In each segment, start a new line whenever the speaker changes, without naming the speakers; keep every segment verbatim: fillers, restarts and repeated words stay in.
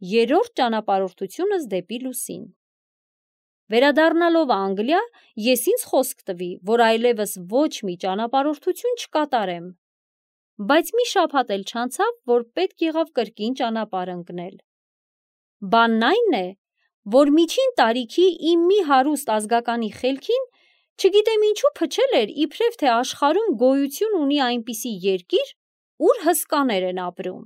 երրորդ ճանապարհորդությունս դեպի լուսին։ Վերադառնալով Անգլիա, ես ինձ խոսք տվի, որ այլևս ոչ մի ճանապարհորդություն չկատարեմ, բայց մի շաբաթ էլ չանցավ, որ պետք եղավ կրկին ճանապարհ ընկնել։ Բանն այն է, որ միջին տարիքի իմ մի հարուստ ազգականի խելքին չգիտեմ ինչու փչել էր, իբրև թե աշխարհում գոյություն ունի այնպիսի երկիր, ուր հսկաներ են ապրում։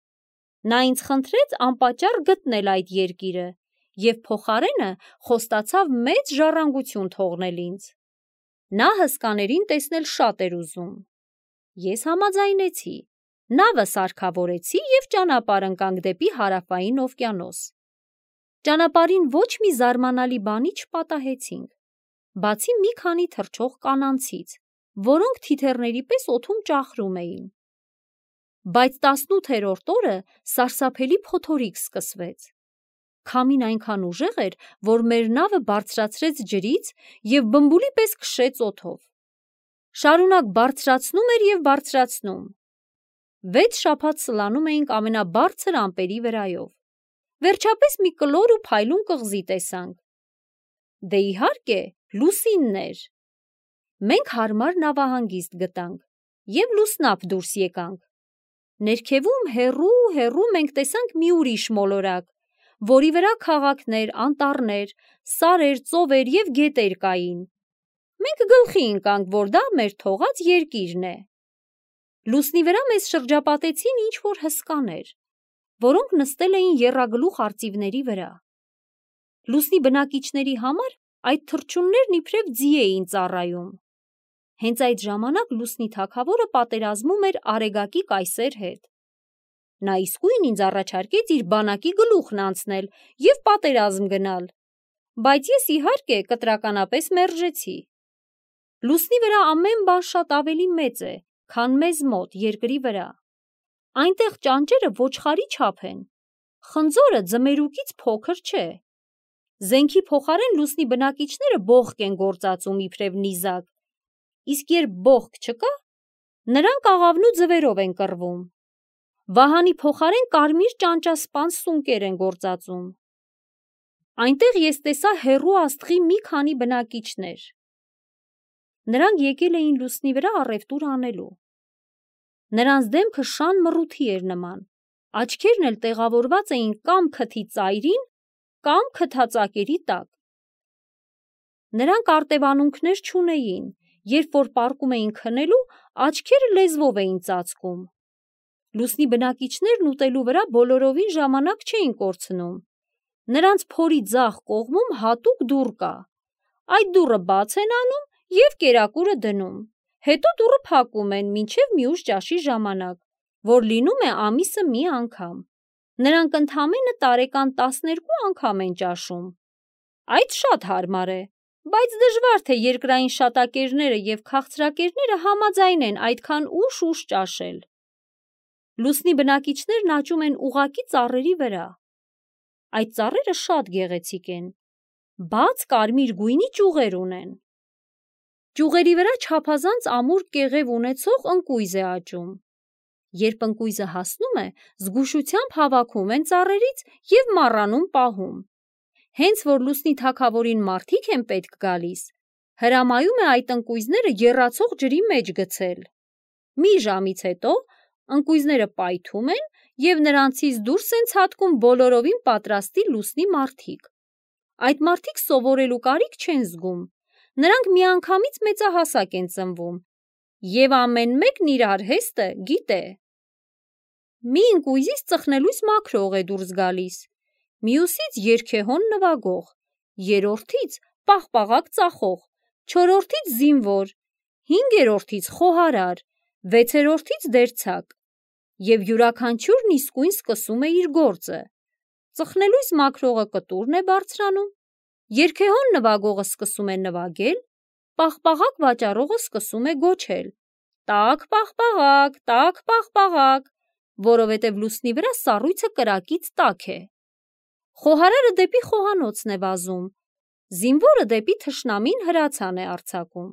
Նա ինձ խնդրեց անպատճառ գտնել այդ երկիրը և փոխարենը խոստացավ մեծ ժառանգություն թողնել ինձ։ Նա հսկաներին տեսնել շատ էր ուզում։ Ես համաձայնեցի, նավը սարքավորեցի և ճանապարհ ընկանք դեպի Հարավային օվկիանոս։ Ճանապարհին ոչ մի զարմանալի բանի չպատահեցինք, բացի մի քանի թռչող կանանցից, որոնք թիթեռների պես օդում ճախրում էին։ Բայց տասնութերորդ օրը սարսափելի փոթորիկ սկսվեց։ Քամին այնքան ուժեղ էր, որ մեր նավը բարձրացրեց ջրից և բմբուլի պես քշեց օդով։ Շարունակ բարձրացնում էր և բարձրացնում։ Վեց շաբաթ սլանում էինք ամենաբարձր ամպերի վրայով։ Վերջապես մի կլոր ու փայլուն կղզի տեսանք։ Դե իհարկե, լուսինն էր։ Մենք հարմար նավահանգիստ գտանք և լուսնապ դուրս եկանք։ Ներքևում հեռու-հեռու մենք տեսանք մի ուրիշ մոլորակ, որի վրա քաղաքներ, անտառներ, սարեր, ծովեր և գետեր կային։ Մենք գլխի ընկանք, որ դա մեր թողած երկիրն է։ Լուսնի վրա մեզ շրջապատեցին ինչ-որ հսկաներ, որոնք նստել էին եռագլուխ արծիվների վրա։ Լուսնի բնակիչների համար այդ թռչուններն իբրև ձի էին ծառայում։ Հենց այդ ժամանակ Լուսնի թագավորը պատերազմում էր Արեգակի կայսեր հետ։ Նա իսկույն ինձ առաջարկեց իր բանակի գլուխն անցնել և պատերազմ գնալ, բայց ես իհարկե կտրականապես մերժեցի։ Լուսնի վրա ամեն բան շատ ավելի մեծ է, քան մեզ մոտ երկրի վրա։ Այնտեղ ճանճերը ոչխարի չափ են, խնձորը ձմերուկից փոքր չէ։ Զենքի փոխարեն Լուսնի բնակիչները բողոք են գործածում իբրև նիզակ, իսկ երբ բողոք չկա, նրանք աղավնու ձվերով են կռվում։ Վահանի փոխարեն կարմիր ճանճասպան սունկեր են գործածում։ Այնտեղ ես տեսա հեռու աստղի մի քանի բնակիչներ։ Նրանք եկել էին Լուսնի վրա առևտուր անելու։ Նրանց դեմքը շան մռութի էր նման, աչքերն էլ տեղավորված էին կամ քթի ծայրին, կամ քթածակերի տակ։ Նրանք արտևանունքներ չունեին, երբ որ պառկում էին քնելու, աչքերը լեզվով էին ծածկում։ Լուսնի բնակիչներն ուտելու վրա բոլորովին ժամանակ չէին կորցնում։ Նրանց փորի ձախ կողմում հատուկ դուռ կա։ Այդ դուռը բաց են անում և կերակուրը դնում, հետո դուռը փակում են մինչև մյուս ճաշի ժամանակ, որ լինում է ամիսը մի անգամ։ Նրանք ընդամենը տարեկան տասներկու անգամ են ճաշում։ Այդ շատ հարմար է, բայց դժվար թե երկրային շատակերները և քաղցրակերները համաձայնեն այդքան ուշ-ուշ ճաշել։ Լուսնի բնակիչներն աճում են ուղղակի ծառերի վրա։ Այդ ծառերը շատ գեղեցիկ են, բաց կարմիր գույնի ճյուղեր ունեն։ Ճյուղերի վրա չափազանց ամուր կեղև ունեցող ընկույզ է աճում։ Երբ ընկույզը հասնում է, զգուշությամբ հավաքում են ծառերից և մառանում պահում։ Հենց որ Լուսնի թագավորին մարդիկ են պետք գալիս, հրամայում է այդ ընկույզները եռացող ջրի մեջ գցել։ Մի ժամից հետո ընկույզները պայթում են և նրանցից դուրս են ցատկում բոլորովին պատրաստի լուսնի մարդիկ։ Այդ մարդիկ սովորելու կարիք չեն զգում, նրանք միանգամից մեծահասակ են ծնվում և ամեն մեկն իր արհեստը գիտե։ Մի ընկույզից ծխնելույս մաքրող է դուրս գալիս, մյուսից երգեհոն նվագող, երրորդից պաղպաղակ ծախող, չորրորդից զինվոր, հինգերորդից խոհարար, վեցերորդից դերձակ, և յուրաքանչյուրն իսկույն սկսում է իր գործը։ Ծխնելույս մաքրողը կտուրն է բարձրանում, երգեհոն նվագողը սկսում է նվագել, պաղպաղակ վաճառողը սկսում է գոչել. «Տաք պաղպաղակ, տաք պաղպաղակ», որովհետև լուսնի վրա սառույցը կրակից տաք է։ Խոհարարը դեպի խոհանոցն է վազում, զինվորը դեպի թշնամին հրացան է արձակում։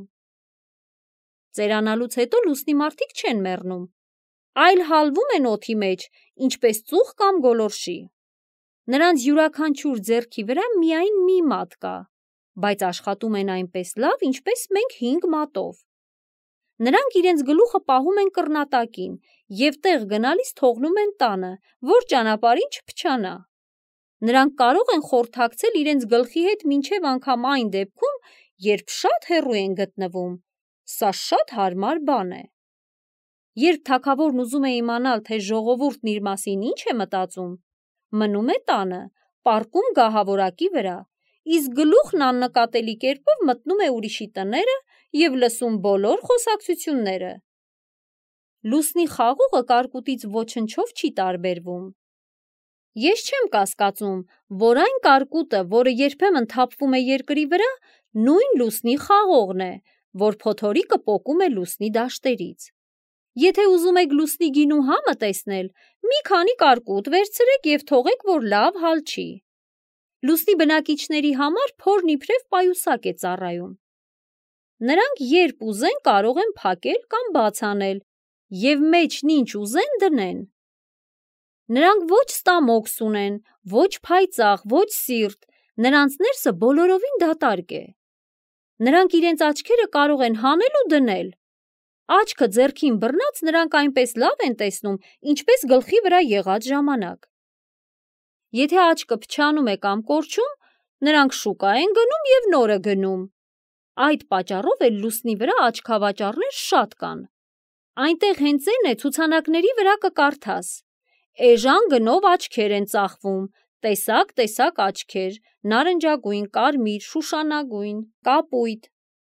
Ծերանալուց հետո լուսնի մարդիկ չեն մեռնում, այլ հալվում են օդի մեջ, ինչպես ծուխ կամ գոլորշի։ Նրանց յուրաքանչյուր ձեռքի վրա միայն մի մատ կա, բայց աշխատում են այնպես լավ, ինչպես մենք հինգ մատով։ Նրանք իրենց գլուխը պահում են կռնատակին և տեղ գնալիս թողնում են տանը, որ ճանապարհին չփչանա։ Նրանք կարող են խորթակցել իրենց գլխի հետ մինչև անգամ այն դեպքում, երբ շատ հեռու են գտնվում։ Սա շատ հարմար բան է։ Երբ թագավորն ուզում է իմանալ, թե ժողովուրդն իր մասին ինչ է մտածում, մնում է տանը, պառկում գահավորակի վրա, իսկ գլուխն աննկատելի կերպով մտնում է ուրիշի տները և լսում բոլոր խոսակցությունները։ Լուսնի խաղողը կարկուտից ոչնչով չի տարբերվում։ Ես չեմ կասկածում, որ այն կարկուտը, որը երբեմն թափվում է երկրի վրա, նույն լուսնի խաղողն է, որ փոթորիկը պոկում է լուսնի դաշտերից։ Եթե ուզում եք լուսնի գինու համը տեսնել, մի քանի կարկուտ վերցրեք և թողեք, որ լավ հալչի։ Լուսնի բնակիչների համար փորն իբրև պայուսակ է ծառայում։ Նրանք երբ ուզեն կարող են փակել կամ բաց անել և մեջն ինչ ուզեն դնեն։ Նրանք ոչ ստամոքս ունեն, ոչ փայծաղ, ոչ սիրտ, նրանց ներսը բոլորովին դատարկ է։ Նրանք իրենց աչքերը կարող են հանել ու դնել։ Աչքը ձեռքին բռնած նրանք այնպես լավ են տեսնում, ինչպես գլխի վրա եղած ժամանակ։ Եթե աչքը փչանում է կամ կորչում, նրանք շուկա են գնում և նորը գնում։ Այդ պատճառով էլ լուսնի վրա աչքավաճառներ շատ կան։ Այնտեղ հենց այն է ցուցանակների վրա կկարդաս. էժան գնով աչքեր են ծախվում, տեսակ-տեսակ աչքեր, նարնջագույն, կարմիր, շուշանագույն, կապույտ։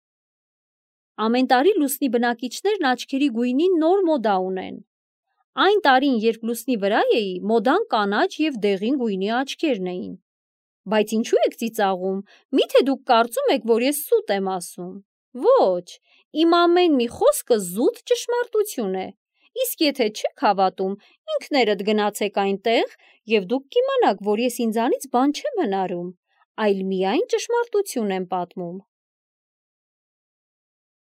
Ամեն տարի լուսնի բնակիչներն աչքերի գույնին նոր մոդա ունեն։ Այն տարին, երբ լուսնի վրա էի, մոդան կանաչ և դեղին գույնի աչքերն էին։ Բայց ինչու եք ծիծաղում, միթե դուք կարծում եք, որ ես սուտ եմ ասում։ Ոչ, իմ ամեն մի խոսքը զուտ ճշմարտություն է։ Իսկ եթե չեք հավատում, ինքներդ գնացեք այնտեղ, և դուք կիմանաք, որ ես ինձանից բան չեմ հնարում, այլ միայն ճշմարտություն եմ պատմում։